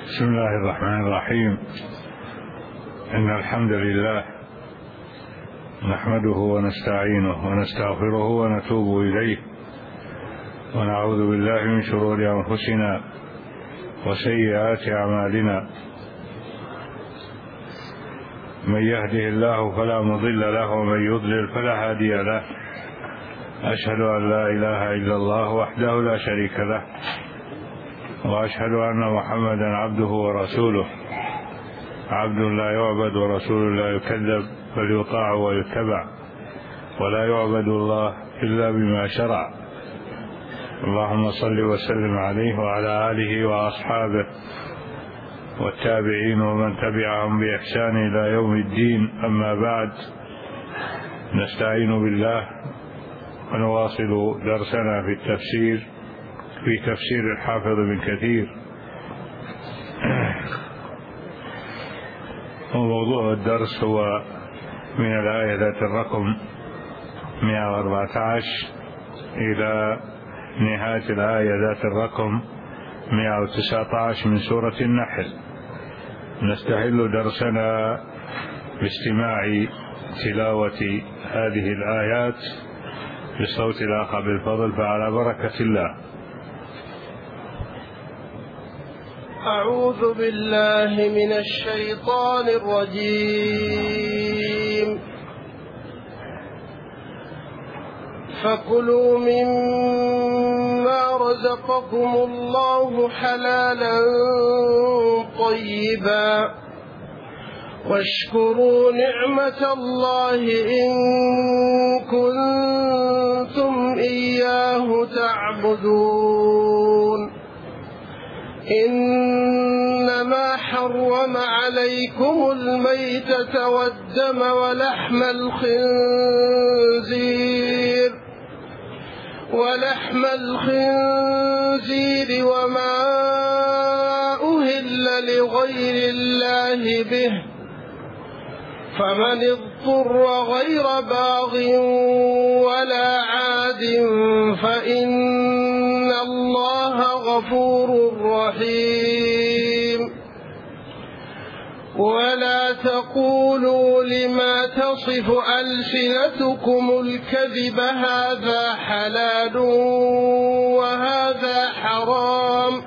بسم الله الرحمن الرحيم. إن الحمد لله نحمده ونستعينه ونستغفره ونتوب إليه، ونعوذ بالله من شرور أنفسنا وسيئات أعمالنا. من يهده الله فلا مضل له، ومن يضلل فلا هادي له. أشهد أن لا إله إلا الله وحده لا شريك له، وأشهد أن محمدا عبده ورسوله، عبد لا يعبد ورسول لا يكذب، بل يطاع ويتبع، ولا يعبد الله إلا بما شرع. اللهم صل وسلم عليه وعلى آله وأصحابه والتابعين ومن تبعهم بإحسان إلى يوم الدين. أما بعد، نستعين بالله ونواصل درسنا في تفسير الحافظ ابن كثير. وموضوع الدرس هو من الآية ذات الرقم 114 إلى نهاية الآية ذات الرقم 119 من سورة النحل. نستهل درسنا باستماع تلاوة هذه الآيات بصوت الأخ بالفضل، فعلى بركة الله. أعوذ بالله من الشيطان الرجيم. فكلوا مما رزقكم الله حلالا طيبا، واشكروا نعمة الله إن كنتم إياه تعبدون. إنما حرم عليكم الميتة والدم ولحم الخنزير وما أهل لغير الله به، فمن اضطر غير باغ ولا عاد فإن الله غفور رحيم. ولا تقولوا لما تصف ألسنتكم الكذب هذا حلال وهذا حرام،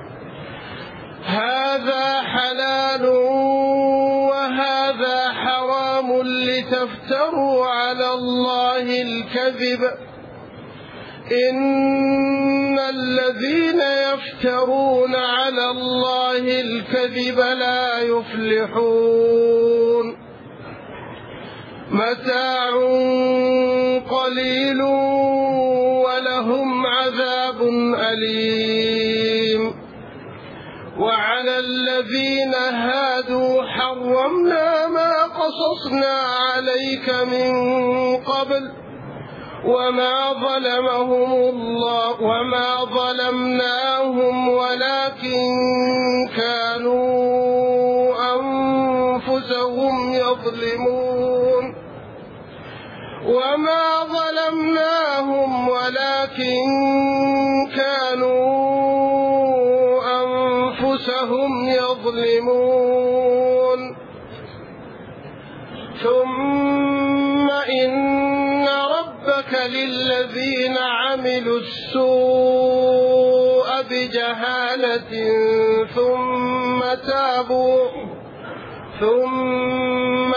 لتفتروا على الله الكذب. إن الذين يفترون على الله الكذب لا يفلحون. متاع قليل ولهم عذاب أليم. وعلى الذين هادوا حرمنا ما قصصنا عليك من قبل، وما ظلمناهم ولكن كانوا أنفسهم يظلمون. ثم إن ربك للذين عملوا السوء بجهالة ثم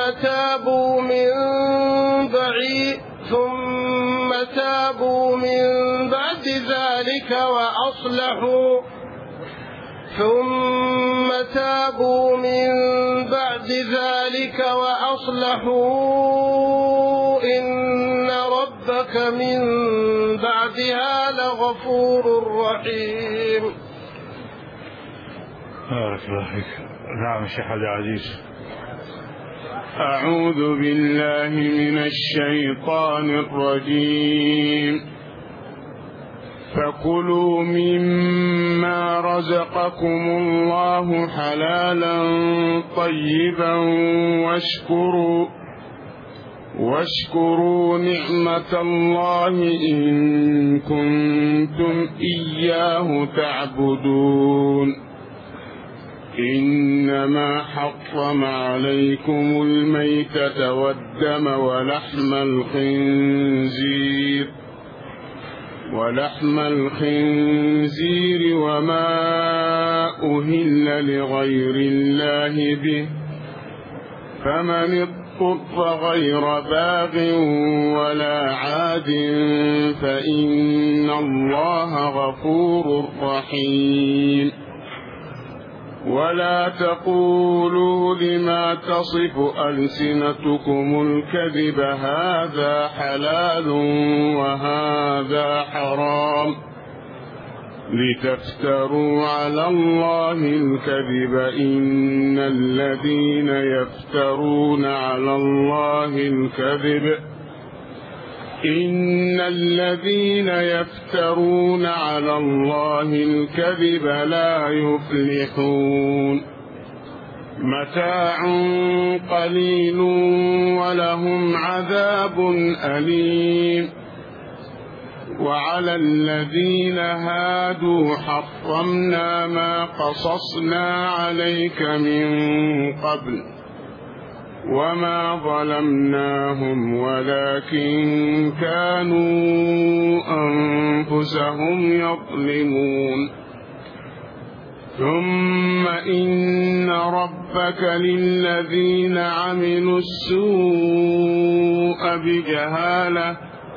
تابوا من بعد ذلك وأصلحوا إن ربك من بعدها لغفور رحيم. بارك الله فيك. نعم شيخ عبد العزيز. أعوذ بالله من الشيطان الرجيم. فكلوا مما رزقكم الله حلالا طيبا واشكروا نعمة الله إن كنتم إياه تعبدون. إنما حرم عليكم الميتة والدم ولحم الخنزير وما أهل لغير الله به، فمن اضطر غير باغ ولا عاد فإن الله غفور رحيم. ولا تقولوا لما تصف ألسنتكم الكذب هذا حلال وهذا حرام لتفتروا على الله الكذب، إن الذين يفترون على الله الكذب لا يفلحون. متاع قليل ولهم عذاب أليم. وعلى الذين هادوا حرمنا ما قصصنا عليك من قبل وما ظلمناهم ولكن كانوا أنفسهم يظلمون. ثم إن ربك للذين عملوا السوء بجهالة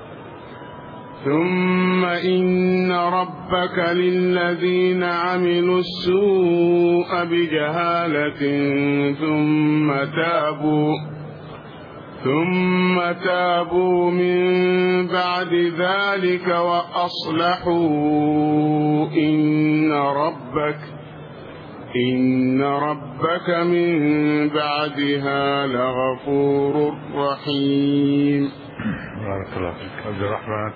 ثم تابوا من بعد ذلك وأصلحوا إن ربك من بعدها لغفور رحيم. بارك الله فيك. عبد الرحمن.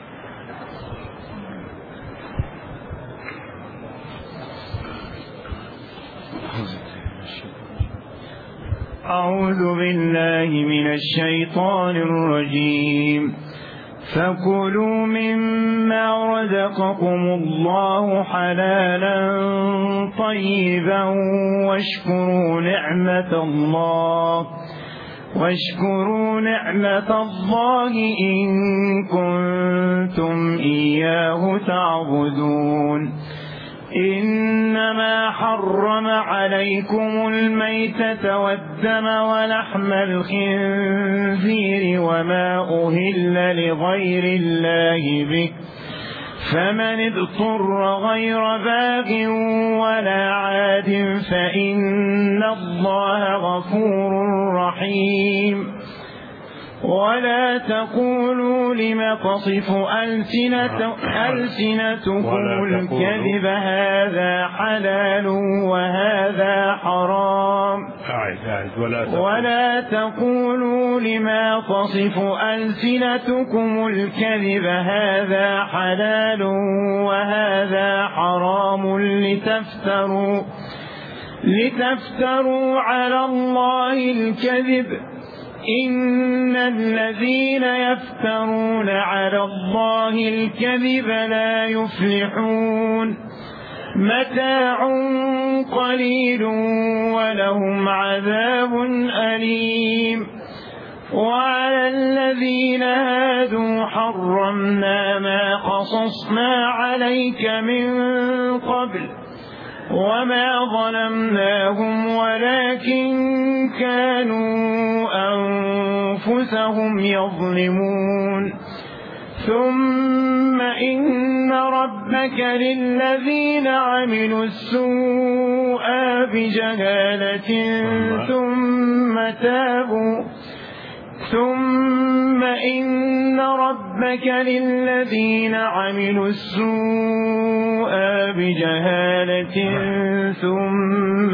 أعوذ بالله من الشيطان الرجيم. فكلوا مما رزقكم الله حلالا طيبا واشكروا نعمة الله إن كنتم إياه تعبدون. إنما حرم عليكم الميتة والدم ولحم الخنزير وما أهل لغير الله به، فمن اضطر غير باغ ولا عاد فإن الله غفور رحيم. ولا تقولوا لما تصف ألسنتكم الكذب هذا حلال وهذا حرام. ولا تقولوا لما تصف ألسنتكم الكذب هذا حلال وهذا حرام لتفتروا على الله الكذب، إن الذين يفترون على الله الكذب لا يفلحون. متاع قليل ولهم عذاب أليم. وعلى الذين هادوا حرمنا ما قصصنا عليك من قبل وما ظلمناهم ولكن كانوا أنفسهم يظلمون. ثم إن ربك للذين عملوا السوء بجهالة ثم إن ربك للذين عملوا السوء بجهالة ثم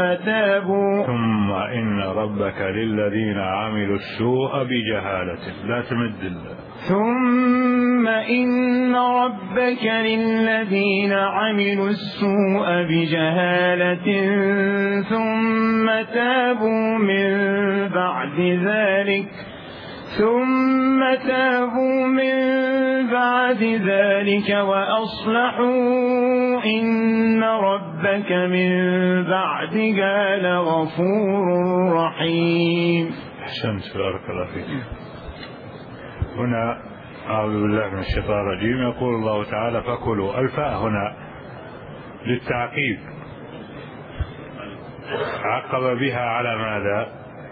إن ربك للذين عملوا السوء بجهالة لا تمد ثم إن ربك للذين عملوا السوء بجهالة ثم تابوا من بعد ذلك وأصلحوا إن ربك من بعدها لغفور رحيم. أحسنت، بارك الله فيك. هنا أعوذ بالله من الشيطان الرجيم. يقول الله تعالى فكلوا. الفاء هنا للتعقيب، عقب بها على ماذا؟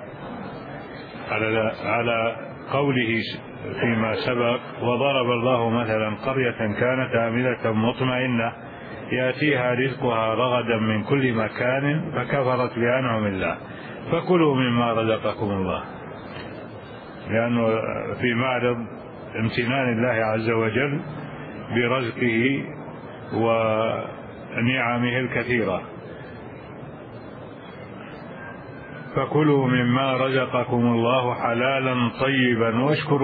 على قوله فيما سبق: وضرب الله مثلا قرية كانت آمنة مطمئنة يأتيها رزقها رغدا من كل مكان فكفرت بأنعم الله فكلوا مما رزقكم الله، لأنه في معرض امتنان الله عز وجل برزقه ونعمه الكثيرة. فكلوا مما رزقكم الله حلالا طيبا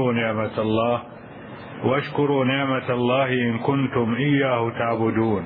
واشكروا نعمة الله إن كنتم إياه تعبدون.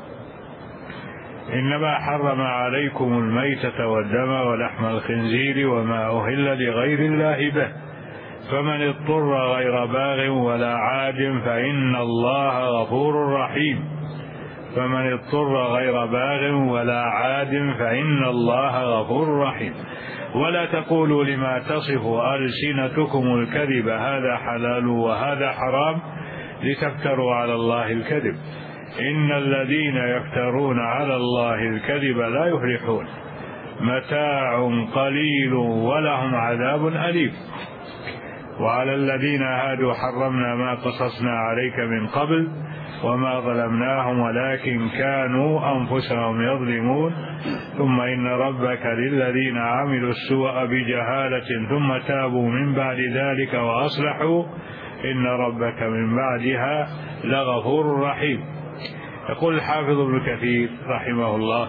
إنما حرم عليكم الميتة والدم ولحم الخنزير وما أهل لغير الله به، فمن اضطر غير باغ ولا عاد فإن الله غفور رحيم. فمن اضطر غير باغ ولا عاد فإن الله غفور رحيم. ولا تقولوا لما تصف ألسنتكم الكذب هذا حلال وهذا حرام لتفتروا على الله الكذب، إن الذين يفترون على الله الكذب لا يفلحون، متاع قليل ولهم عذاب أليم. وعلى الذين هادوا حرمنا ما قصصنا عليك من قبل وما ظلمناهم ولكن كانوا أنفسهم يظلمون، ثم إن ربك للذين عملوا السوء بجهالة ثم تابوا من بعد ذلك وأصلحوا إن ربك من بعدها لغفور رحيم. يقول الحافظ ابن كثير رحمه الله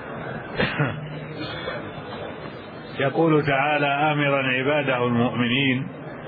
يقول تعالى آمرا عباده المؤمنين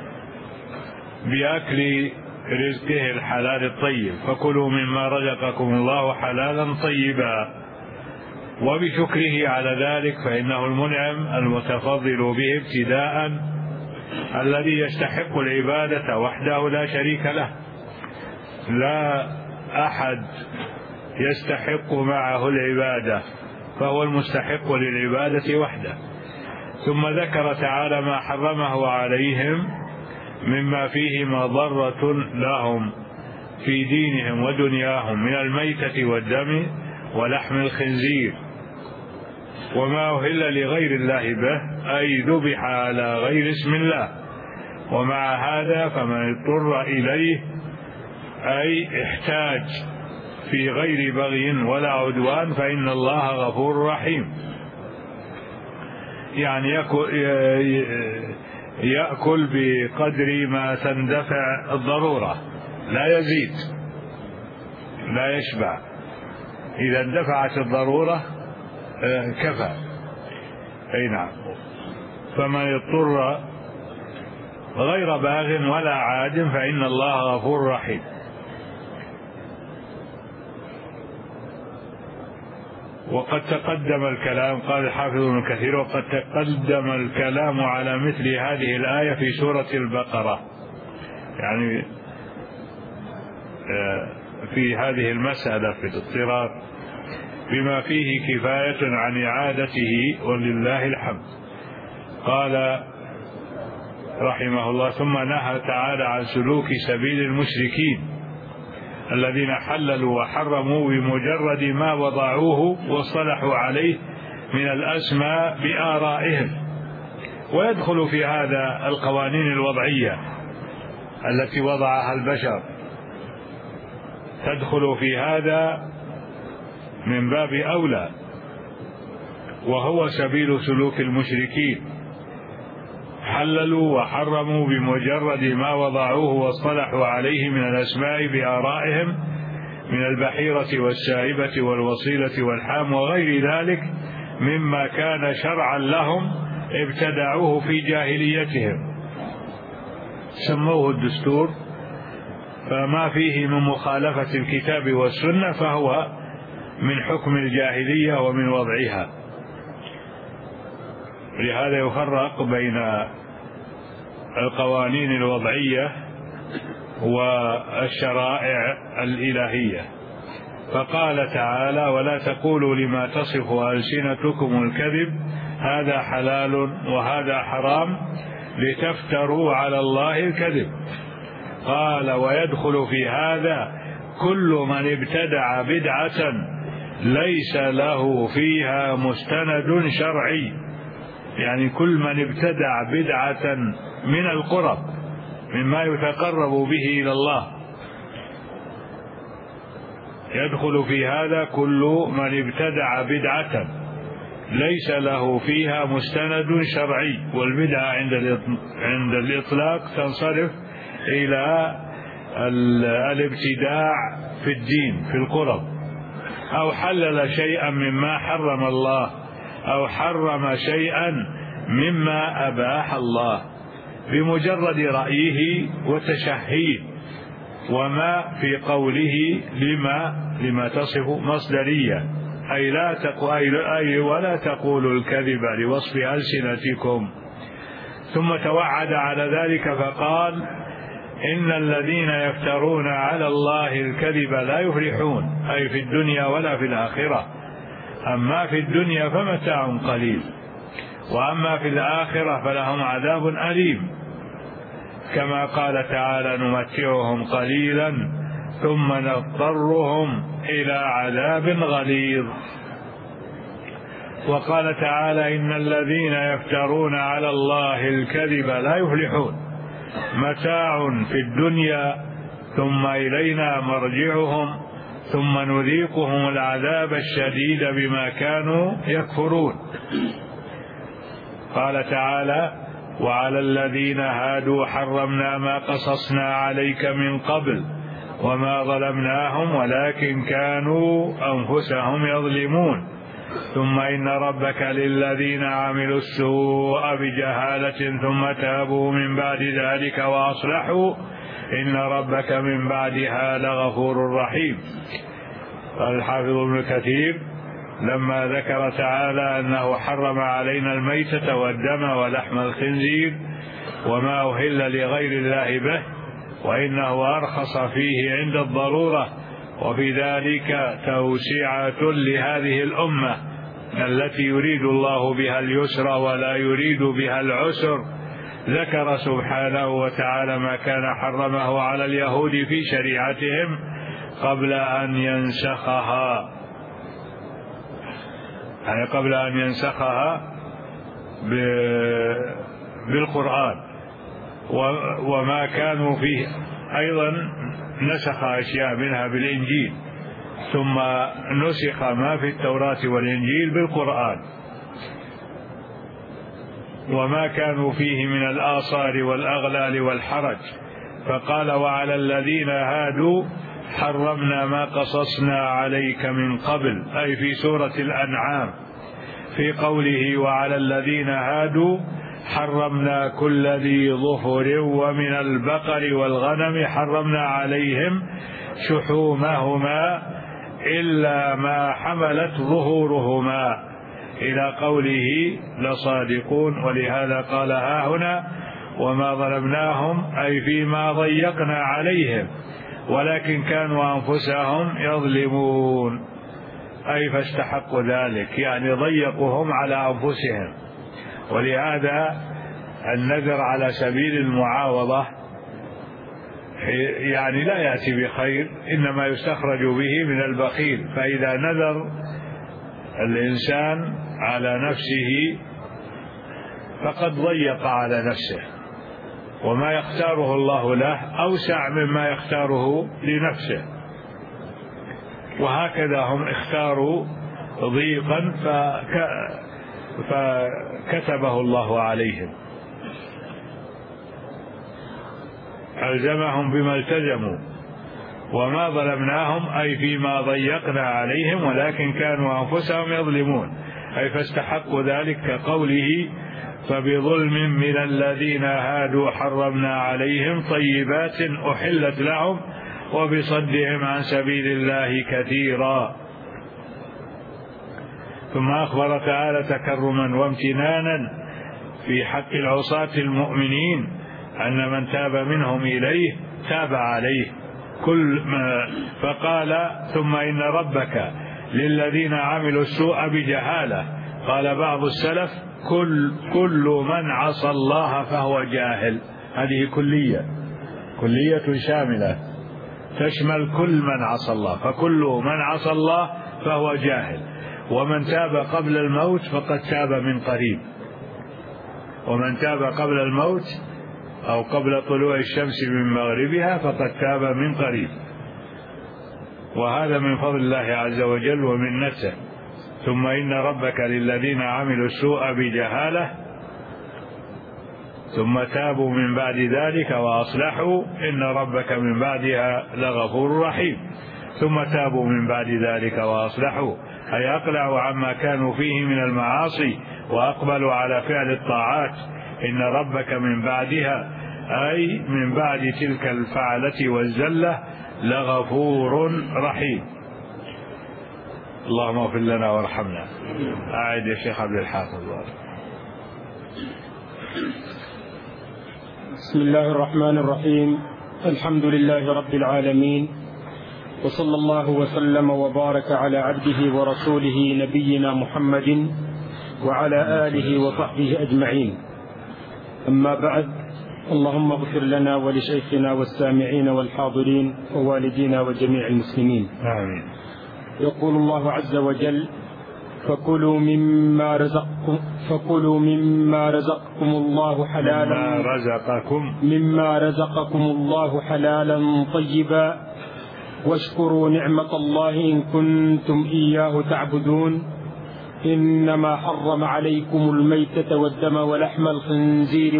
بأكل رزقه الحلال الطيب، فكلوا مما رزقكم الله حلالا طيبا، وبشكره على ذلك، فإنه المنعم المتفضل به ابتداء الذي يستحق العبادة وحده لا شريك له، لا أحد يستحق معه العبادة، فهو المستحق للعبادة وحده. ثم ذكر تعالى ما حرمه عليهم مما فيه مضرة لهم في دينهم ودنياهم من الميتة والدم ولحم الخنزير وما أهل لغير الله به، أي ذبح على غير اسم الله. ومع هذا فمن اضطر إليه أي احتاج في غير بغي ولا عدوان فإن الله غفور رحيم. يعني يأكل بقدر ما تندفع الضرورة، لا يزيد لا يشبع، إذا اندفعت الضرورة كفى. أي نعم. فمن اضطر غير باغ ولا عاد فإن الله غفور رحيم. وقد تقدم الكلام، قال الحافظ ابن كثير وقد تقدم الكلام على مثل هذه الآية في سورة البقرة، يعني في هذه المسألة في الاضطرار بما فيه كفاية عن إعادته ولله الحمد. قال رحمه الله ثم نهى تعالى عن سلوك سبيل المشركين الذين حللوا وحرموا بمجرد ما وضعوه واصطلحوا عليه من الأسماء بآرائهم، ويدخل في هذا القوانين الوضعية التي وضعها البشر، تدخل في هذا من باب أولى، وهو سبيل سلوك المشركين، حللوا وحرموا بمجرد ما وضعوه واصطلحوا عليه من الأسماء بآرائهم من البحيرة والسائبة والوصيلة والحام وغير ذلك مما كان شرعا لهم ابتدعوه في جاهليتهم، سموه الدستور، فما فيه من مخالفة الكتاب والسنة فهو من حكم الجاهلية ومن وضعها. لهذا يفرق بين القوانين الوضعية والشرائع الإلهية. فقال تعالى: ولا تقولوا لما تصف ألسنتكم الكذب هذا حلال وهذا حرام لتفتروا على الله الكذب. قال: ويدخل في هذا كل من ابتدع بدعة ليس له فيها مستند شرعي، يعني كل من ابتدع بدعة من القرب مما يتقرب به إلى الله، يدخل في هذا كل من ابتدع بدعة ليس له فيها مستند شرعي. والبدعة عند الإطلاق تنصرف إلى الابتداع في الدين في القرب، أو حلل شيئا مما حرم الله، أو حرم شيئا مما أباح الله بمجرد رأيه وتشهيه. وما في قوله لما تصف مصدرية، أي ولا تقولوا الكذب لوصف ألسنتكم. ثم توعد على ذلك فقال: إن الذين يفترون على الله الكذب لا يفلحون، أي في الدنيا ولا في الآخرة. أما في الدنيا فمتاع قليل، وأما في الآخرة فلهم عذاب أليم، كما قال تعالى: نمتعهم قليلا ثم نضطرهم إلى عذاب غليظ. وقال تعالى: إن الذين يفترون على الله الكذب لا يفلحون، متاع في الدنيا ثم إلينا مرجعهم ثم نذيقهم العذاب الشديد بما كانوا يكفرون. قال تعالى: وعلى الذين هادوا حرمنا ما قصصنا عليك من قبل وما ظلمناهم ولكن كانوا أنفسهم يظلمون ثم إن ربك للذين عملوا السوء بجهالة ثم تابوا من بعد ذلك وأصلحوا إن ربك من بعدها لغفور رحيم. قال الحافظ ابن كثير: لما ذكر تعالى أنه حرم علينا الميتة والدم ولحم الخنزير وما أهل لغير الله به، وإنه أرخص فيه عند الضرورة، وفي ذلك توسعة لهذه الأمة التي يريد الله بها اليسر ولا يريد بها العسر. ذكر سبحانه وتعالى ما كان حرمه على اليهود في شريعتهم قبل أن ينسخها، يعني قبل أن ينسخها بالقرآن، وما كانوا فيه أيضا نسخ أشياء منها بالإنجيل، ثم نسخ ما في التوراة والإنجيل بالقرآن، وما كانوا فيه من الآثار والأغلال والحرج. فقال: وعلى الذين هادوا حرمنا ما قصصنا عليك من قبل، أي في سورة الأنعام، في قوله: وعلى الذين هادوا حرمنا كل ذي ظفر ومن البقر والغنم حرمنا عليهم شحومهما إلا ما حملت ظهورهما إلى قوله لصادقون. ولهذا قال هنا: وما ظلمناهم، أي فيما ضيقنا عليهم ولكن كانوا أنفسهم يظلمون، أي فاستحقوا ذلك، يعني ضيقوهم على أنفسهم. ولهذا النذر على سبيل المعاوضة يعني لا يأتي بخير، إنما يستخرج به من البخيل. فإذا نذر الإنسان على نفسه فقد ضيق على نفسه، وما يختاره الله له أوسع مما يختاره لنفسه، وهكذا هم اختاروا ضيقا فكتبه الله عليهم، ألزمهم بما التزموا. وما ظلمناهم، أي فيما ضيقنا عليهم ولكن كانوا أنفسهم يظلمون، أي فاستحقوا ذلك، كقوله: فبظلم من الذين هادوا حرمنا عليهم طيبات أحلت لهم وبصدهم عن سبيل الله كثيرا. ثم أخبر تعالى تكرما وامتنانا في حق العصاة المؤمنين أن من تاب منهم إليه تاب عليه، فقال ثم إن ربك للذين عملوا السوء بجهالة. قال بعض السلف كل من عصى الله فهو جاهل. هذه كلية شاملة تشمل كل من عصى الله، فكل من عصى الله فهو جاهل. ومن تاب قبل الموت فقد تاب من قريب، ومن تاب قبل الموت أو قبل طلوع الشمس من مغربها فقد تاب من قريب، وهذا من فضل الله عز وجل ومنته. ثم إن ربك للذين عملوا السوء بجهالة ثم تابوا من بعد ذلك وأصلحوا إن ربك من بعدها لغفور رحيم. ثم تابوا من بعد ذلك وأصلحوا أي أقلعوا عما كانوا فيه من المعاصي وأقبلوا على فعل الطاعات. إن ربك من بعدها أي من بعد تلك الفعلة والزلة لغفور رحيم. اللهم اغفر لنا وارحمنا. أعد يا شيخ عبد الحافظ. بسم الله الرحمن الرحيم. الحمد لله رب العالمين، وصلى الله وسلم وبارك على عبده ورسوله نبينا محمد وعلى آله وصحبه أجمعين. أما بعد، اللهم اغفر لنا ولشيخنا والسامعين والحاضرين ووالدينا وجميع المسلمين. آمين. يقول الله عز وجل: فكلوا مما رزقكم الله حلالا مما رزقكم الله حلالا طيبا واشكروا نعمة الله إن كنتم إياه تعبدون. إنما حرم عليكم الميتة والدم ولحم الخنزير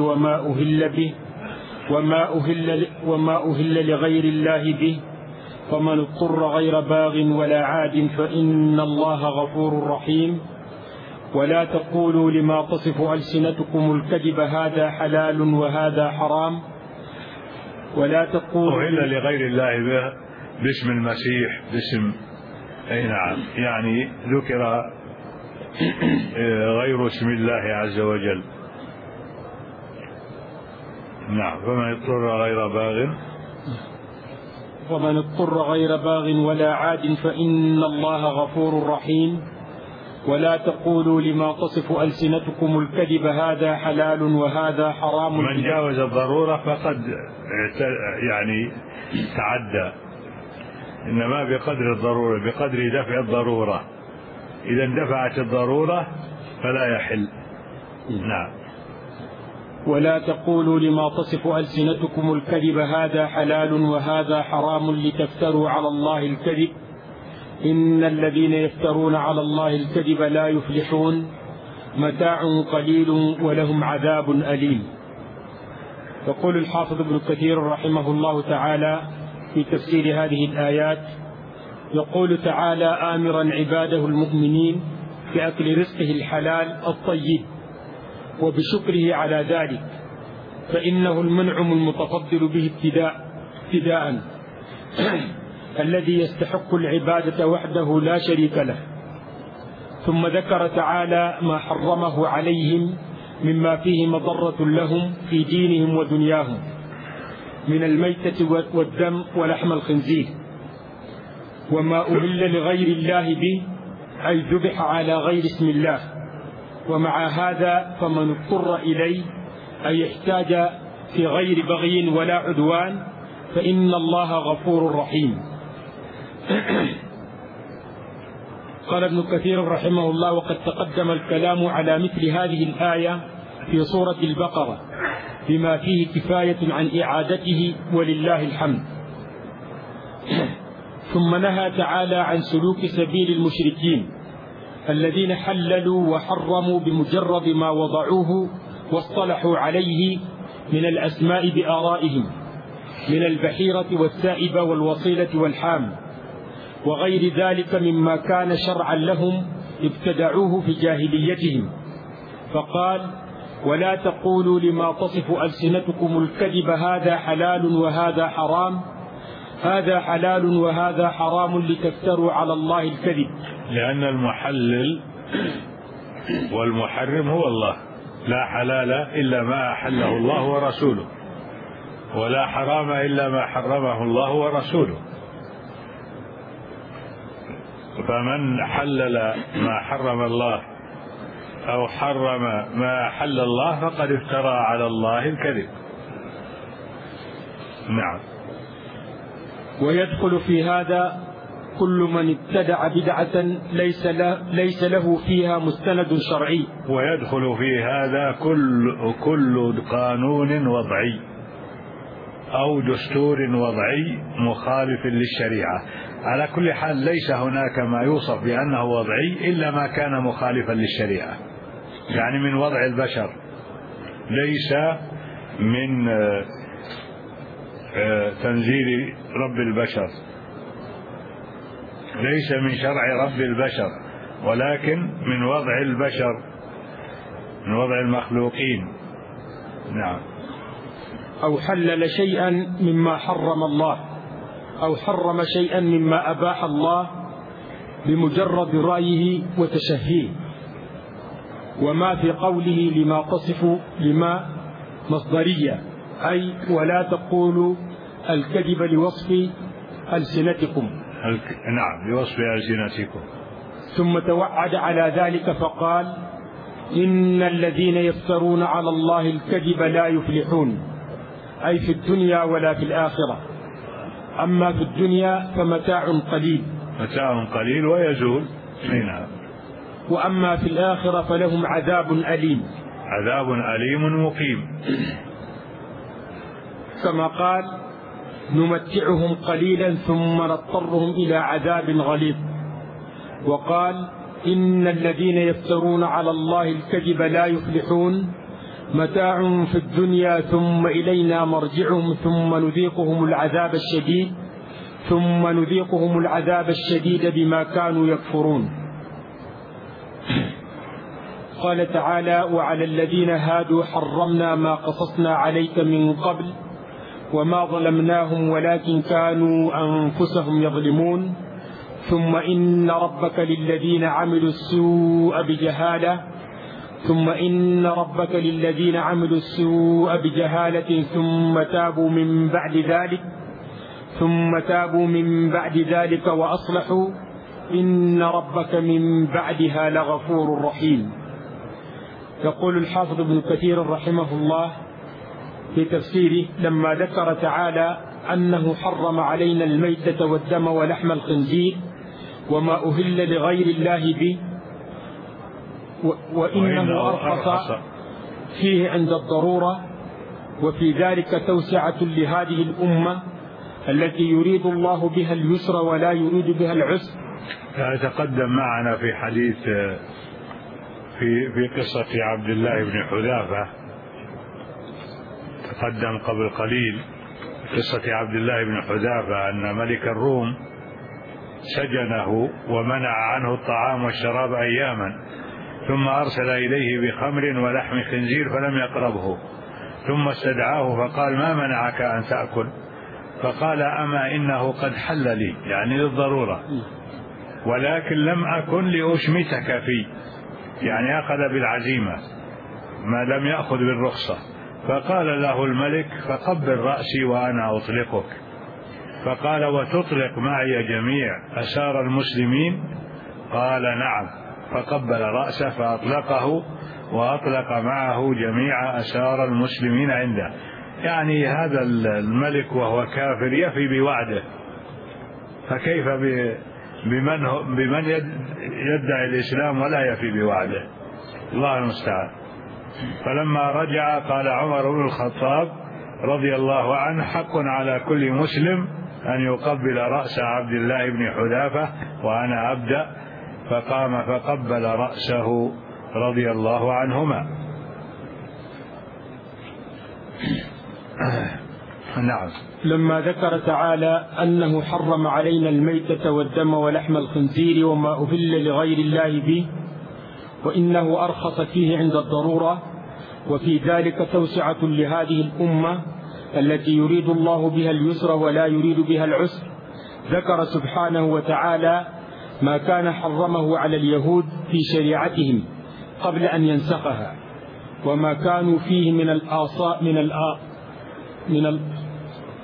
وما أهل لغير الله به، فمن اضطر غير باغ ولا عاد فإن الله غفور رحيم. ولا تقولوا لما تصف ألسنتكم الكذب هذا حلال وهذا حرام. ولا تقولوا أهل لغير الله باسم المسيح، باسم أي نعم، يعني ذكر غير اسم الله عز وجل. نعم. فمن اضطر غير باغ ولا عاد فإن الله غفور رحيم. ولا تقولوا لما تصف ألسنتكم الكذب هذا حلال وهذا حرام. من جاوز الضرورة فقد يعني تعدى، إنما بقدر الضرورة، بقدر دفع الضرورة. إذا اندفعت الضرورة فلا يحل. نعم. ولا تقولوا لما تصف ألسنتكم الكذب هذا حلال وهذا حرام لتفتروا على الله الكذب. إن الذين يفترون على الله الكذب لا يفلحون. متاع قليل ولهم عذاب أليم. يقول الحافظ ابن كثير رحمه الله تعالى في تفسير هذه الآيات، يقول تعالى آمرا عباده المؤمنين بأكل رزقه الحلال الطيب وبشكره على ذلك، فإنه المنعم المتفضل به ابتداء الذي يستحق العبادة وحده لا شريك له. ثم ذكر تعالى ما حرمه عليهم مما فيه مضرة لهم في دينهم ودنياهم من الميتة والدم ولحم الخنزير وما أهل لغير الله به، أي ذبح على غير اسم الله. ومع هذا فمن اضطر إليه أي احتاج في غير بغي ولا عدوان فإن الله غفور رحيم. قال ابن كثير رحمه الله: وقد تقدم الكلام على مثل هذه الآية في سورة البقرة بما فيه كفاية عن إعادته ولله الحمد. ثم نهى تعالى عن سلوك سبيل المشركين الذين حللوا وحرموا بمجرد ما وضعوه واصطلحوا عليه من الأسماء بآرائهم من البحيرة والسائبة والوصيلة والحام وغير ذلك مما كان شرعا لهم ابتدعوه في جاهليتهم. فقال: ولا تقولوا لما تصف ألسنتكم الكذب هذا حلال وهذا حرام، هذا حلال وهذا حرام لتفتروا على الله الكذب. لأن المحلل والمحرم هو الله، لا حلال إلا ما أحله الله ورسوله. ولا حرام إلا ما حرمه الله ورسوله، فمن حلل ما حرم الله أو حرم ما حل الله فقد افترى على الله الكذب. نعم. ويدخل في هذا كل من ابتدع بدعة ليس له فيها مستند شرعي. ويدخل في هذا كل قانون وضعي أو دستور وضعي مخالف للشريعة. على كل حال ليس هناك ما يوصف بأنه وضعي إلا ما كان مخالفا للشريعة، يعني من وضع البشر، ليس من تنزيل رب البشر، ليس من شرع رب البشر، ولكن من وضع البشر، من وضع المخلوقين. نعم. أو حلل شيئا مما حرم الله أو حرم شيئا مما أباح الله بمجرد رأيه وتشهيه. وما في قوله لما تصف لما مصدرية، أي ولا تقولوا الكذب لوصف ألسنتكم. نعم، لوصف ألسنتكم. ثم توعد على ذلك فقال إن الذين يفترون على الله الكذب لا يفلحون، أي في الدنيا ولا في الآخرة. أما في الدنيا فمتاع قليل، متاع قليل ويزول. نعم. وأما في الآخرة فلهم عذاب أليم، عذاب أليم مقيم. كما قال نمتعهم قليلا ثم نضطرهم إلى عذاب غليظ. وقال إن الذين يفترون على الله الكذب لا يفلحون، متاع في الدنيا ثم إلينا مرجعهم ثم نذيقهم العذاب الشديد بما كانوا يكفرون. قال تعالى وعلى الذين هادوا حرمنا ما قصصنا عليك من قبل وما ظلمناهم ولكن كانوا أنفسهم يظلمون. ثم إن ربك للذين عملوا السوء بجهالة ثم تابوا من بعد ذلك وأصلحوا إن ربك من بعدها لغفور رحيم. يقول الحافظ ابن كثير رحمه الله في تفسيره لما ذكر تعالى أنه حرم علينا الميتة والدم ولحم الخنزير وما أهل لغير الله به وإنه أرخص فيه عند الضرورة، وفي ذلك توسعة لهذه الأمة التي يريد الله بها اليسر ولا يريد بها العسر. تقدم معنا في حديث في قصة عبد الله بن حذافة، تقدم قبل قليل قصة عبد الله بن حذافة أن ملك الروم سجنه ومنع عنه الطعام والشراب أياما، ثم أرسل إليه بخمر ولحم خنزير فلم يقربه، ثم استدعاه فقال ما منعك أن تأكل؟ فقال أما إنه قد حل لي، يعني للضرورة، ولكن لم أكن لأشمتك فيه، يعني أخذ بالعزيمة ما لم يأخذ بالرخصة. فقال له الملك فقبل رأسي وأنا أطلقك. فقال وتطلق معي جميع أسار المسلمين؟ قال نعم. فقبل رأسه فأطلقه وأطلق معه جميع أسار المسلمين عنده. يعني هذا الملك وهو كافر يفي بوعده، فكيف بمن يدعي الإسلام ولا يفي بوعده؟ الله المستعان. فلما رجع قال عمر بن الخطاب رضي الله عنه حق على كل مسلم أن يقبل رأس عبد الله بن حذافة وأنا أبدأ. فقام فقبل رأسه رضي الله عنهما. نعم. لما ذكر تعالى أنه حرم علينا الميتة والدم ولحم الخنزير وما أهل لغير الله به وإنه أرخص فيه عند الضرورة، وفي ذلك توسعة لهذه الأمة التي يريد الله بها اليسر ولا يريد بها العسر، ذكر سبحانه وتعالى ما كان حرمه على اليهود في شريعتهم قبل أن ينسخها، وما كانوا فيه من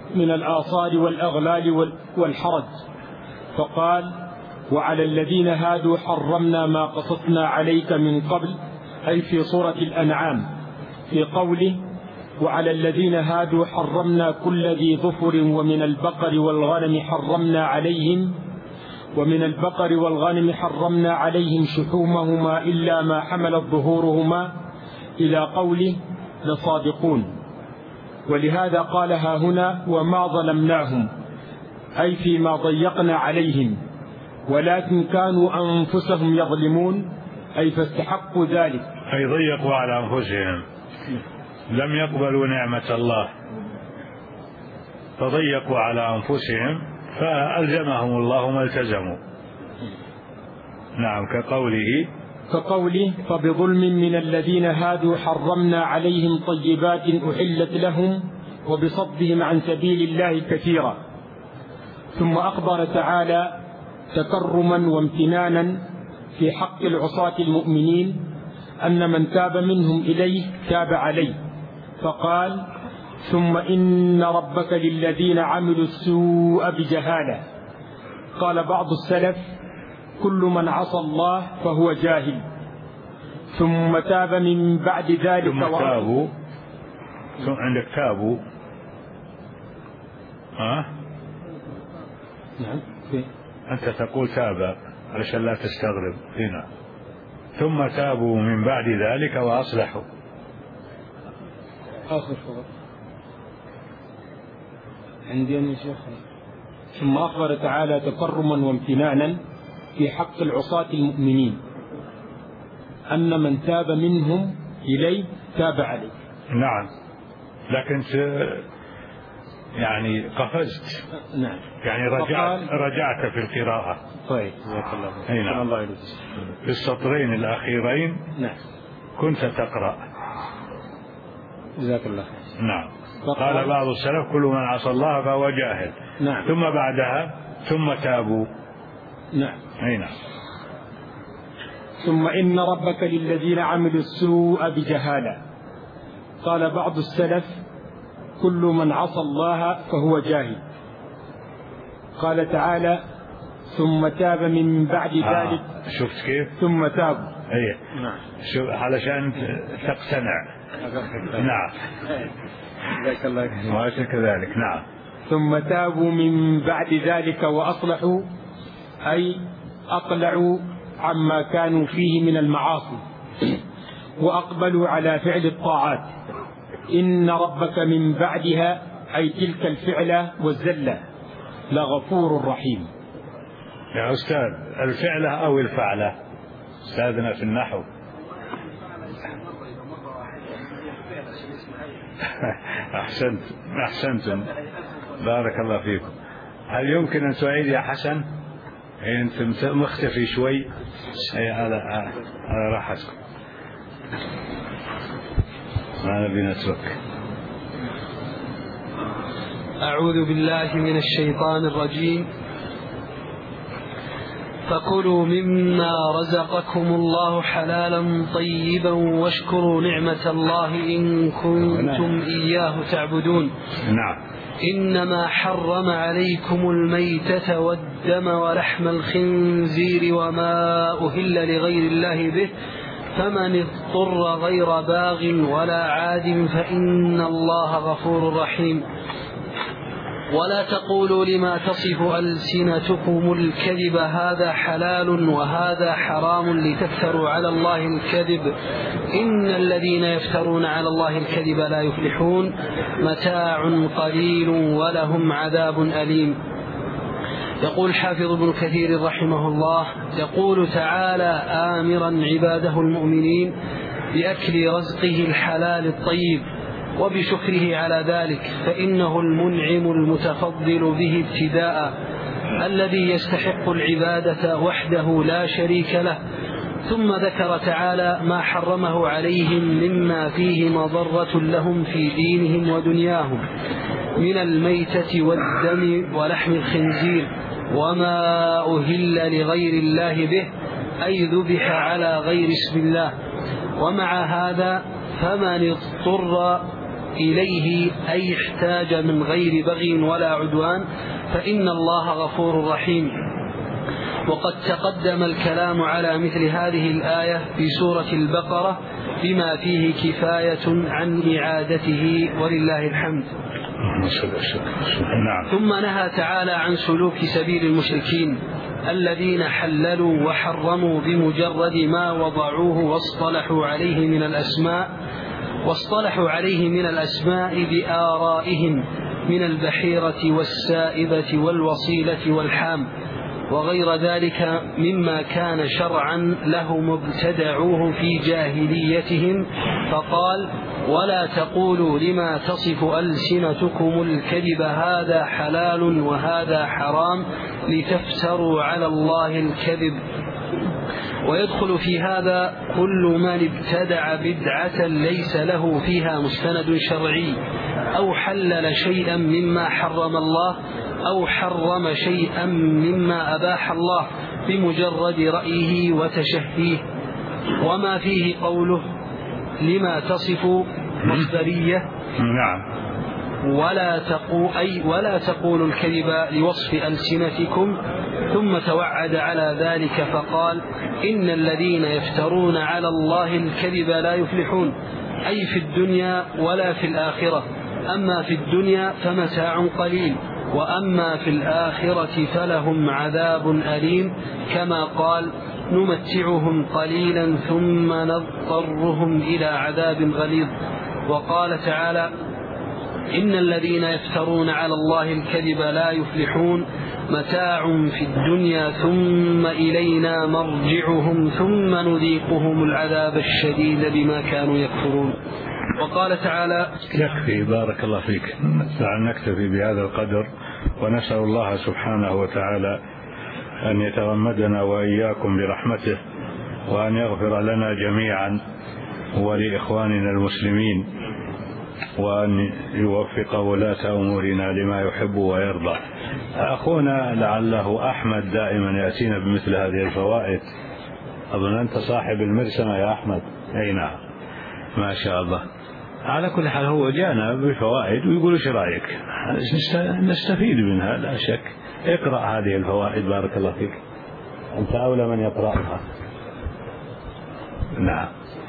من الآصال والأغلال والحرج. فقال: وعلى الذين هادوا حرمنا ما قصصنا عليك من قبل، أي في سورة الأنعام، في قوله: وعلى الذين هادوا حرمنا كل ذي ظفر ومن البقر والغنم حرمنا عليهم شحومهما إلا ما حملت ظهورهما، إلى قوله: لصادقون. ولهذا قالها هنا: وما ظلمناهم، أي فيما ضيقنا عليهم، ولكن كانوا أنفسهم يظلمون، أي فاستحقوا ذلك، أي ضيقوا على أنفسهم، لم يقبلوا نعمة الله فضيقوا على أنفسهم فألزمهم الله ما التزموا. نعم، كقوله: فبظلم من الذين هادوا حرمنا عليهم طيبات أحلت لهم وبصدهم عن سبيل الله كثيرا. ثم أخبر تعالى تكرما وامتنانا في حق العصاة المؤمنين أن من تاب منهم إليه تاب عليه، فقال: ثم إن ربك للذين عملوا السوء بجهالة. قال بعض السلف: كل من عصى الله فهو جاهل. ثم تاب من بعد ذلك عندك تابوا نعم، أنت تقول تاب علشان لا تستغرب هنا. ثم تابوا من بعد ذلك وأصلحوا. آخر فقط عندي يا شيخ. ثم أخبر تعالى تكرما وامتنانا في حق العصاة المؤمنين أن من تاب منهم إليه تاب عليه. نعم، لكن يعني قفزت. نعم، يعني رجعت في القراءة. طيب، جزاك الله خير. نعم. الله يرضى. في السطرين الأخيرين نعم كنت تقرأ. جزاك الله خير. نعم. قال بعض السلف: كل من عصى الله فهو جاهل. نعم. ثم بعدها ثم تابوا. نعم. أي نعم. ثم إن ربك للذين عملوا السوء بجهالة. قال بعض السلف: كل من عصى الله فهو جاهل. قال تعالى: ثم تاب من بعد ذلك. شفت كيف؟ ثم تاب. أيه. نعم. شوف علشان تقتنع. نعم. جزاك الله خير. وأشياء كذلك. نعم. ثم تابوا من بعد ذلك وأصلحوا، أي أقلعوا عما كانوا فيه من المعاصي وأقبلوا على فعل الطاعات. إن ربك من بعدها، أي تلك الفعلة والزلة، لغفور رحيم. يا أستاذ، الفعلة أو الفعلة؟ أستاذنا في النحو. أحسنتم، بارك الله فيكم. هل يمكن أن تعيد يا حسن؟ أنت مختفي شوي. على راحتكم، ما نبي نترك. أعوذ بالله من الشيطان الرجيم. فكلوا مما رزقكم الله حلالا طيبا واشكروا نعمة الله إن كنتم إياه تعبدون. نعم. إنما حرم عليكم الميتة والدم ولحم الخنزير وما أهل لغير الله به، فمن اضطر غير باغ ولا عاد فإن الله غفور رحيم. ولا تقولوا لما تصف ألسنتكم الكذب هذا حلال وهذا حرام لتفتروا على الله الكذب، إن الذين يفترون على الله الكذب لا يفلحون. متاع قليل ولهم عذاب أليم. يقول حافظ ابن كثير رحمه الله: يقول تعالى آمرا عباده المؤمنين بأكل رزقه الحلال الطيب وبشكره على ذلك، فإنه المنعم المتفضل به ابتداء، الذي يستحق العبادة وحده لا شريك له. ثم ذكر تعالى ما حرمه عليهم مما فيه مضرة لهم في دينهم ودنياهم من الميتة والدم ولحم الخنزير وما أهل لغير الله به، أي ذبح على غير اسم الله. ومع هذا فمن اضطر إليه أي احتاج من غير بغي ولا عدوان فإن الله غفور رحيم. وقد تقدم الكلام على مثل هذه الآية في سورة البقرة بما فيه كفاية عن إعادته ولله الحمد. ثم نهى تعالى عن سلوك سبيل المشركين الذين حللوا وحرموا بمجرد ما وضعوه واصطلحوا عليه من الأسماء بآرائهم من البحيرة والسائبة والوصيلة والحام وغير ذلك مما كان شرعا لهم ابتدعوه في جاهليتهم. فقال: ولا تقولوا لما تصف ألسنتكم الكذب هذا حلال وهذا حرام لتفتروا على الله الكذب. ويدخل في هذا كل من ابتدع بدعة ليس له فيها مستند شرعي أو حلل شيئا مما حرم الله أو حرم شيئا مما أباح الله بمجرد رأيه وتشهيه. وما فيه قوله لما تصف مصدرية ولا تقولوا الكذب لوصف ألسنتكم، ثم توعد على ذلك فقال: إن الذين يفترون على الله الكذب لا يفلحون، أي في الدنيا ولا في الآخرة. أما في الدنيا فمتاع قليل، وأما في الآخرة فلهم عذاب أليم، كما قال: نمتعهم قليلا ثم نضطرهم إلى عذاب غليظ. وقال تعالى: إن الذين يفترون على الله الكذب لا يفلحون، متاع في الدنيا ثم إلينا مرجعهم ثم نذيقهم العذاب الشديد بما كانوا يكفرون. وقال تعالى: يكفي، بارك الله فيك، نكتفي بهذا القدر، ونسأل الله سبحانه وتعالى أن يتغمدنا وإياكم برحمته، وأن يغفر لنا جميعا ولإخواننا المسلمين، وأن يوفق ولاة أمورنا لما يحب ويرضى. أخونا لعله أحمد دائما يأتينا بمثل هذه الفوائد. أظن أنت صاحب المرسمة يا أحمد. أي نعم، ما شاء الله. على كل حال هو جاءنا بفوائد ويقول ايش رايك؟ نستفيد منها لا شك. اقرأ هذه الفوائد بارك الله فيك، أنت أولى من يقرأها. نعم.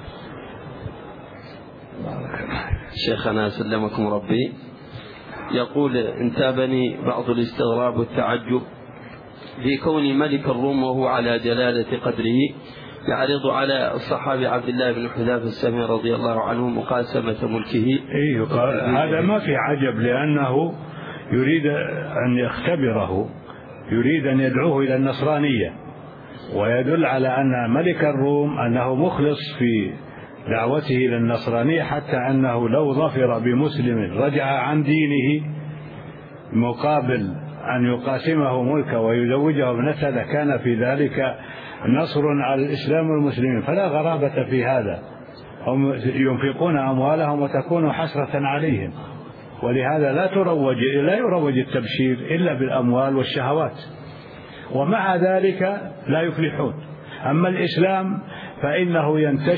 شيخنا سلمكم ربي، يقول: انتابني بعض الاستغراب والتعجب في كون ملك الروم وهو على جلالة قدره يعرض على الصحابي عبد الله بن حذافة السهمي رضي الله عنه مقاسمة ملكه. هذا ما في عجب، لأنه يريد أن يختبره، يريد أن يدعوه إلى النصرانية، ويدل على أن ملك الروم أنه مخلص في دعوته إلى النصرانية، حتى أنه لو ظفر بمسلم رجع عن دينه مقابل أن يقاسمه ملكه ويزوجه ابنته لكان في ذلك نصر على الإسلام والمسلمين. فلا غرابة في هذا، هم ينفقون أموالهم وتكون حسرة عليهم، ولهذا لا يروج التبشير إلا بالأموال والشهوات، ومع ذلك لا يفلحون. أما الإسلام فإنه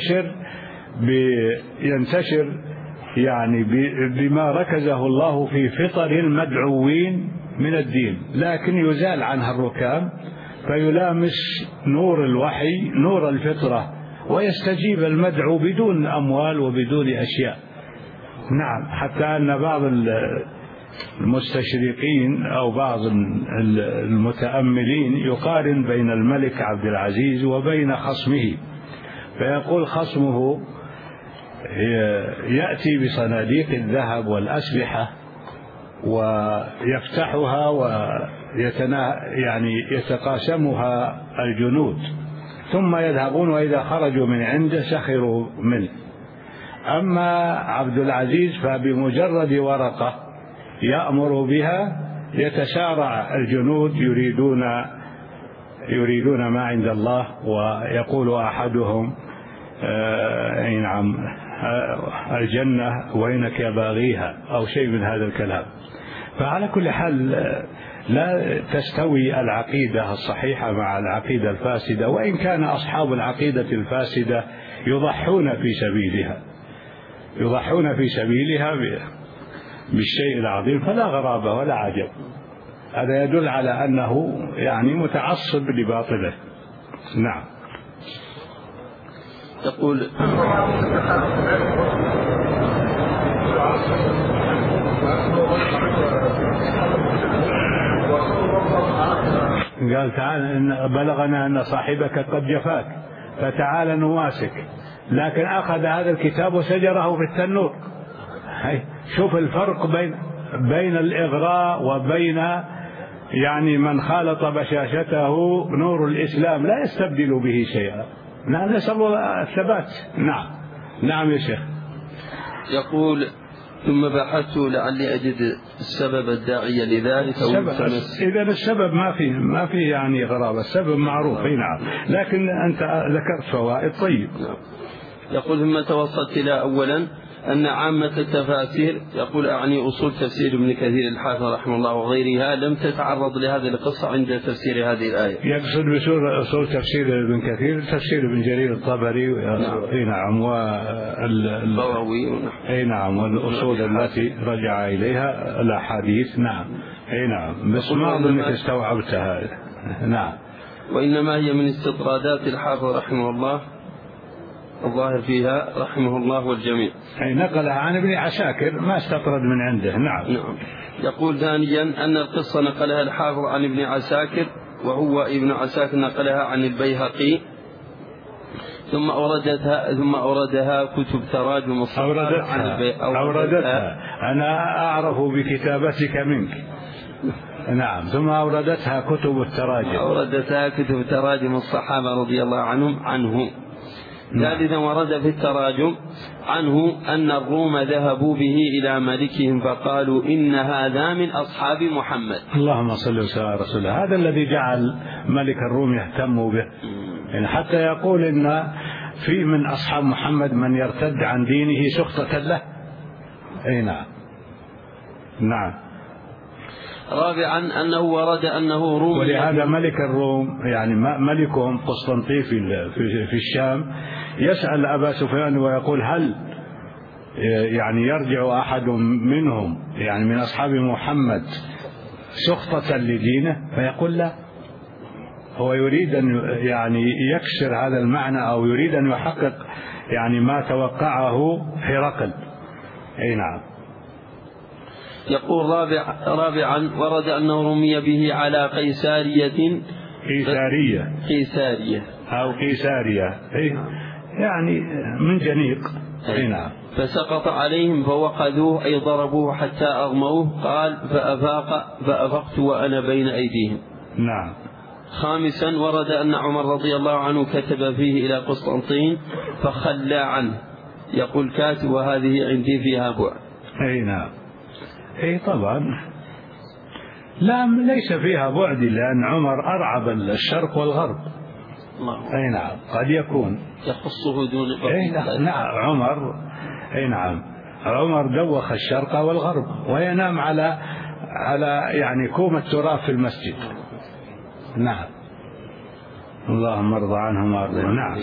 ينتشر يعني بما ركزه الله في فطر المدعوين من الدين، لكن يزال عنها الركام فيلامس نور الوحي نور الفطرة، ويستجيب المدعو بدون أموال وبدون أشياء. نعم، حتى أن بعض المستشرقين أو بعض المتأملين يقارن بين الملك عبد العزيز وبين خصمه، فيقول خصمه يأتي بصناديق الذهب والأسلحة ويفتحها يتقاسمها الجنود، ثم يذهبون وإذا خرجوا من عنده سخروا منه. أما عبد العزيز فبمجرد ورقة يأمر بها يتسارع الجنود يريدون ما عند الله، ويقول أحدهم نعم الجنة وينك يا باغيها أو شيء من هذا الكلام. فعلى كل حال لا تستوي العقيدة الصحيحة مع العقيدة الفاسدة، وإن كان أصحاب العقيدة الفاسدة يضحون في سبيلها. يضحون في سبيلها بالشيء العظيم، فلا غرابة ولا عجب. هذا يدل على أنه يعني متعصب لباطله. نعم. يقول قال تعالى إن بلغنا أن صاحبك قد جفاك فتعال نواسك، لكن أخذ هذا الكتاب وسجره في التنور. شوف الفرق بين الإغراء وبين يعني من خالط بشاشته نور الإسلام لا يستبدل به شيئا. نعم، نسأل الله الثبات. نعم. نعم يا شيخ. يقول ثم بحثت لعلي أجد السبب الداعي لذلك. إذا السبب ما في يعني غرابة، السبب معروف. نعم، لكن أنت ذكرت فوائد. طيب. يقول ثم توصلت إلى أولا أن عامة التفاسير، يقول أعني أصول تفسير ابن كثير الحافظ رحمه الله وغيرها، لم تتعرض لهذه القصة عند تفسير هذه الآية. يقصد بأصول تفسير ابن كثير تفسير ابن جرير الطبري. نعم. والبغوي. نعم. والأصول التي رجع إليها الأحاديث. نعم. نعم، بس ما أظنك استوعبتها. نعم. وإنما هي من استطرادات الحافظ رحمه الله الظاهر فيها رحمه الله والجميع. نقلها عن ابن عساكر، ما استطرد من عنده. نعم. يقول ثانيا أن القصة نقلها الحافظ عن ابن عساكر، وهو ابن عساكر نقلها عن البيهقي، ثم أوردها كتب تراجم الصحابة عن أوردتها. أنا أعرف بكتابتك منك. نعم. ثم أوردتها كتب التراجم. أوردتها كتب تراجم الصحابة رضي الله عنهم عنه. ثالثا ورد في التراجم عنه أن الروم ذهبوا به إلى ملكهم فقالوا إن هذا من أصحاب محمد. اللهم صل وسلم على رسول الله. هذا الذي جعل ملك الروم يهتم به، يعني حتى يقول إن في من أصحاب محمد من يرتد عن دينه سخطة له. نعم. نعم. رابعا أنه ورد أنه روم، ولهذا ملك الروم يعني ملكهم قسطنطين في الشام يسأل أبا سفيان ويقول هل يعني يرجع أحد منهم يعني من أصحاب محمد سخطة لدينه؟ فيقول لا. هو يريد أن يعني يكسر هذا المعنى، أو يريد أن يحقق يعني ما توقعه هرقل. نعم. يقول رابعا ورد أنه رمي به على قيسارية أو قيسارية، يعني من جنيق. نعم. فسقط عليهم فوقذوه أي ضربوه حتى أغموه. قال فأفقت وأنا بين أيديهم. نعم. خامسا ورد أن عمر رضي الله عنه كتب فيه إلى قسطنطين فخلى عنه. يقول كاتب وهذه عندي فيها بعد. نعم. طبعا لا، ليس فيها بعد، لأن عمر أرعب الشرق والغرب. نعم. قد يكون يخصه دون نعم. عمر دوخ الشرق والغرب وينام على يعني كوم التراب في المسجد. نعم. اللهم ارضى عنهم وارضهم. نعم.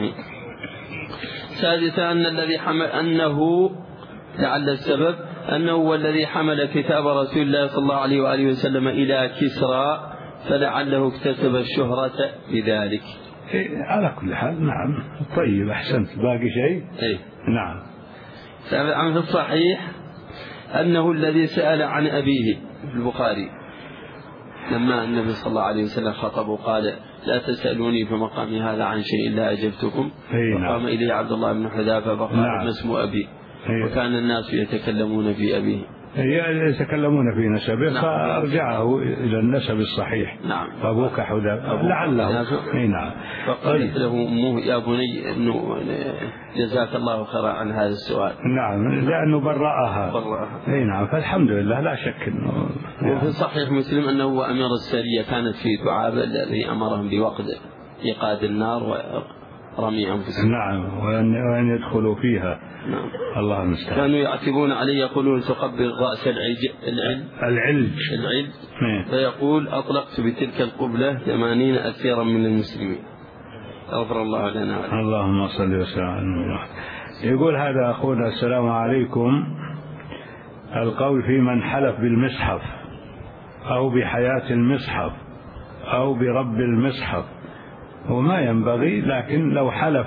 سادسا أن الذي حمل أنه لعل السبب أنه هو الذي حمل كتاب رسول الله صلى الله عليه وآله وسلم إلى كسرى، فلعله اكتسب الشهرة بذلك. على كل حال. نعم. طيب، أحسنت. باقي شيء؟ نعم. سابعا في الصحيح أنه الذي سأل عن أبيه في البخاري لما النبي صلى الله عليه وسلم خطبه قال لا تسألوني في مقامي هذا عن شيء إلا أجبتكم. فقام إليه عبد الله بن حذافة فقال ما اسم أبي؟ وكان الناس يتكلمون في أبيه، يتكلمون في نسبه. فأرجعه إلى النسب الصحيح. نعم. فأبوك حذافة لعله. نعم. فقالت له أمه يا بني إنه جزاك الله خيرا عن هذا السؤال. نعم، لأنه برأها. نعم. فالحمد لله، لا شك إنه. وفي صحيح مسلم أنه هو أمير السرية كانت في دعابة الذي أمرهم بوقد إيقاد النار ورمي أنفسهم. نعم. وأن يدخلوا فيها. نعم. الله المستعان. كانوا يعتبون عليه يقولون تقبل رأس العلج. فيقول أطلقت بتلك القبلة 80 أسيرا من المسلمين. غفر الله لنا. اللهم صل وسلم. يقول هذا أخونا: السلام عليكم، القول في من حلف بالمصحف أو بحياة المصحف أو برب المصحف وما ينبغي، لكن لو حلف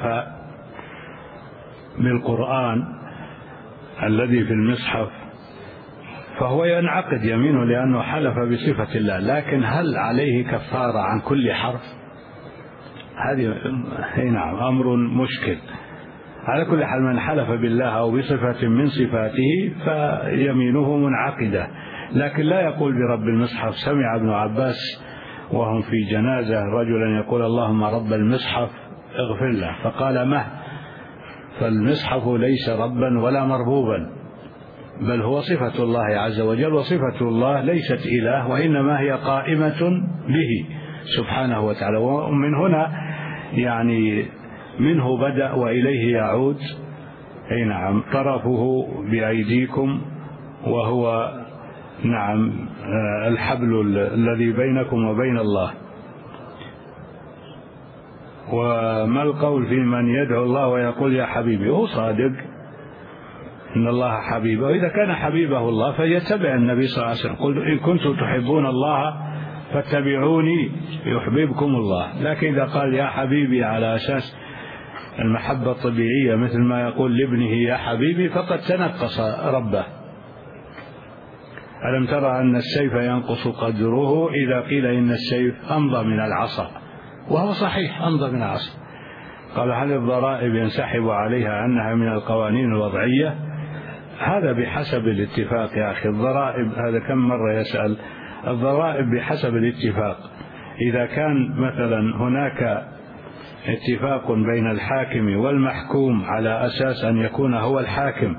بالقرآن الذي في المصحف فهو ينعقد يمينه لأنه حلف بصفة الله، لكن هل عليه كفارة عن كل حرف؟ هذه نعم أمر مشكل. على كل حال من حلف بالله أو بصفة من صفاته فيمينه منعقدة، لكن لا يقول برب المصحف. سمع ابن عباس وهم في جنازة رجلا يقول: اللهم رب المصحف اغفر له، فقال: مه، فالمصحف ليس ربا ولا مربوبا، بل هو صفة الله عز وجل، وصفة الله ليست إله وإنما هي قائمة به سبحانه وتعالى. ومن هنا يعني منه بدأ وإليه يعود. أي نعم، طرفه بأيديكم، وهو نعم الحبل الذي بينكم وبين الله. وما القول في من يدعو الله ويقول يا حبيبي؟ هو صادق إن الله حبيبه، وإذا كان حبيبه الله فيتبع النبي صلى الله عليه وسلم: قل إن كنتم تحبون الله فاتبعوني يحببكم الله. لكن إذا قال يا حبيبي على أساس المحبة الطبيعية مثل ما يقول لابنه يا حبيبي فقد تنقص ربه. ألم ترى أن السيف ينقص قدره إذا قيل إن السيف أمضى من العصا؟ وهو صحيح أمضى من العصا. قال: هل الضرائب ينسحب عليها أنها من القوانين الوضعية؟ هذا بحسب الاتفاق يا أخي. الضرائب هذا كم مرة يسأل، الضرائب بحسب الاتفاق. إذا كان مثلا هناك اتفاق بين الحاكم والمحكوم على أساس أن يكون هو الحاكم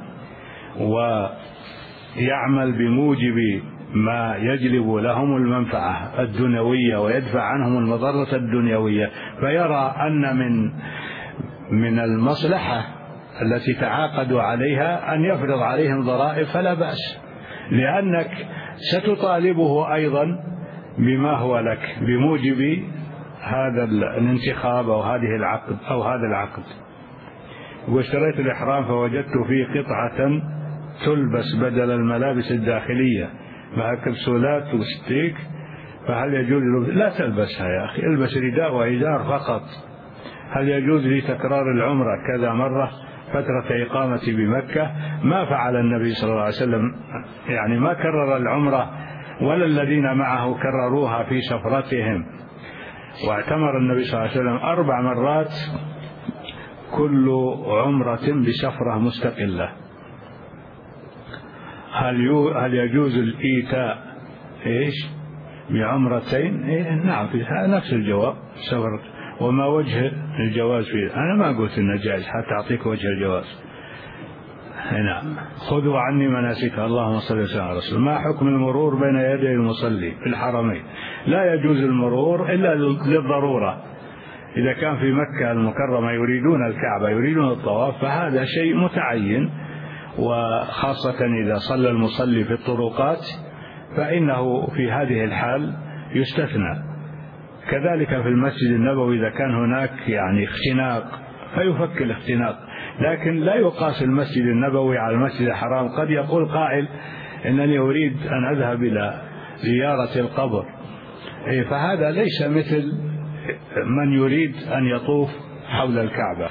ويعمل بموجب ما يجلب لهم المنفعة الدنيوية ويدفع عنهم المضرة الدنيوية، فيرى أن من المصلحة التي تعاقدوا عليها أن يفرض عليهم ضرائب، فلا بأس، لأنك ستطالبه أيضا بما هو لك بموجب هذا الانتخاب أو هذه العقد أو هذا العقد. واشتريت الإحرام فوجدت فيه قطعة تلبس بدل الملابس الداخلية مع كبسولات وستيك، فهل يجوز؟ لا تلبسها يا أخي، البس رداء وإزار فقط. هل يجوز لي تكرار العمرة كذا مرة فترة إقامتي بمكة؟ ما فعل النبي صلى الله عليه وسلم، يعني ما كرر العمرة ولا الذين معه كرروها في سفرتهم، واعتمر النبي صلى الله عليه وسلم 4 مرات كل عمرة بسفرة مستقلة. هل يجوز الإيتاء بعمرتين؟ نعم، في نفس الجواب سفر. وما وجه الجواز فيه؟ أنا ما قلت إنه جائز حتى أعطيك وجه الجواز. نعم. خذوا عني مناسك. اللهم صل وسلم على رسول. ما حكم المرور بين يدي المصلي في الحرمين؟ لا يجوز المرور إلا للضرورة. إذا كان في مكة المكرمة يريدون الكعبة يريدون الطواف فهذا شيء متعين، وخاصة إذا صلى المصلي في الطرقات فإنه في هذه الحال يستثنى. كذلك في المسجد النبوي إذا كان هناك يعني اختناق فيفك الاختناق، لكن لا يقاس المسجد النبوي على المسجد الحرام. قد يقول قائل إنني أريد أن أذهب إلى زيارة القبر، فهذا ليس مثل من يريد أن يطوف حول الكعبة.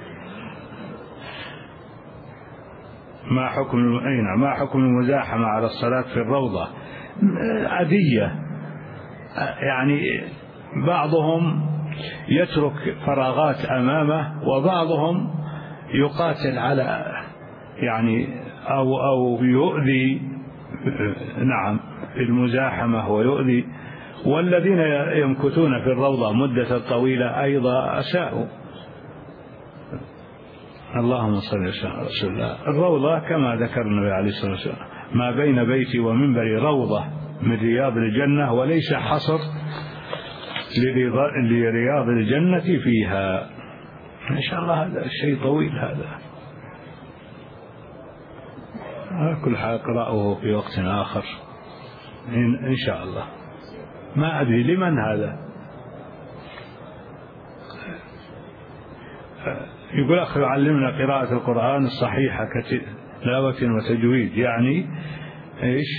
ما حكم المزاحمة على الصلاة في الروضة؟ عادية، يعني بعضهم يترك فراغات أمامه وبعضهم يقاتل على يعني أو يؤذي نعم في المزاحمة ويؤذي، والذين يمكثون في الروضة مدة طويلة أيضا أساءوا. اللهم صل وسلم على رسول الله. الروضة كما ذكر النبي عليه الصلاة والسلام ما بين بيتي ومنبري روضة من رياض الجنة، وليس حصر لرياض الجنة فيها. إن شاء الله هذا الشيء طويل هذا، كل حاقرأه في وقت آخر إن شاء الله. ما أدري لمن هذا. يقول أخي علمنا قراءة القرآن الصحيحة كتلاوة وتجويد، يعني إيش؟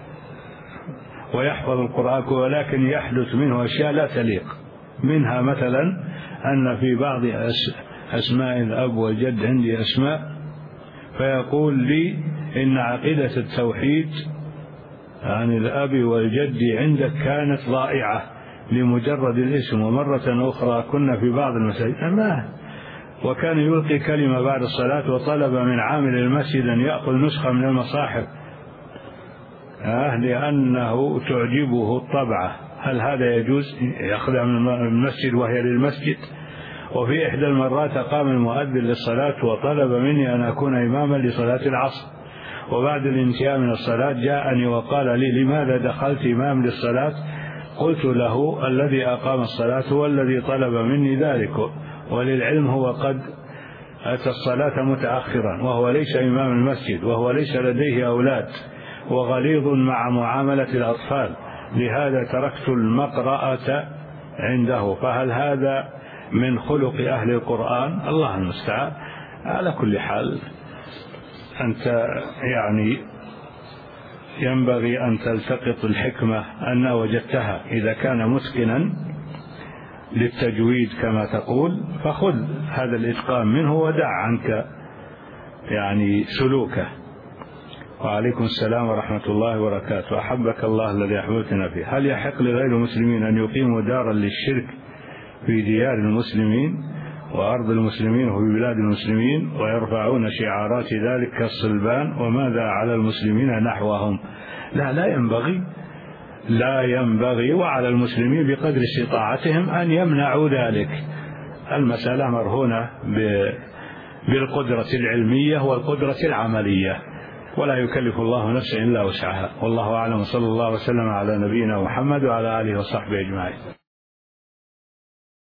ويحفظ القرآن ولكن يحدث منه أشياء لا تليق، منها مثلا أن في بعض أسماء الأب والجد عندي أسماء، فيقول لي إن عقيدة التوحيد عن الأب والجد عندك كانت ضائعة لمجرد الاسم، ومرة أخرى كنا في بعض المساجد وكان يلقي كلمة بعد الصلاة وطلب من عامل المسجد أن يأخذ نسخة من المصاحف لأنه تعجبه الطبعة. هل هذا يجوز يأخذها من المسجد وهي للمسجد؟ وفي إحدى المرات قام المؤذن للصلاة وطلب مني أن أكون إماما لصلاة العصر، وبعد الانتهاء من الصلاة جاءني وقال لي لماذا دخلت إمام للصلاة؟ قلت له الذي أقام الصلاة هو الذي طلب مني ذلك، وللعلم هو قد أتى الصلاة متأخرا وهو ليس إمام المسجد وهو ليس لديه أولاد وغليظ مع معاملة الأطفال، لهذا تركت المقرأة عنده. فهل هذا من خلق أهل القرآن؟ الله المستعان. على كل حال أنت يعني ينبغي أن تلتقط الحكمة أن وجدتها، إذا كان متقنا للتجويد كما تقول فخذ هذا الإتقان منه ودع عنك يعني سلوكه. وعليكم السلام ورحمة الله وبركاته. أحبك الله الذي أحببتنا فيه. هل يحق لغير المسلمين أن يقيموا دارا للشرك في ديار المسلمين وأرض المسلمين وفي بلاد المسلمين ويرفعون شعارات ذلك كالصلبان، وماذا على المسلمين نحوهم؟ لا ينبغي وعلى المسلمين بقدر استطاعتهم أن يمنعوا ذلك. المسألة مرهونة بالقدرة العلمية والقدرة العملية، ولا يكلف الله نفسا إلا وسعها. والله أعلم، صلى الله وسلم على نبينا محمد وعلى آله وصحبه أجمعين.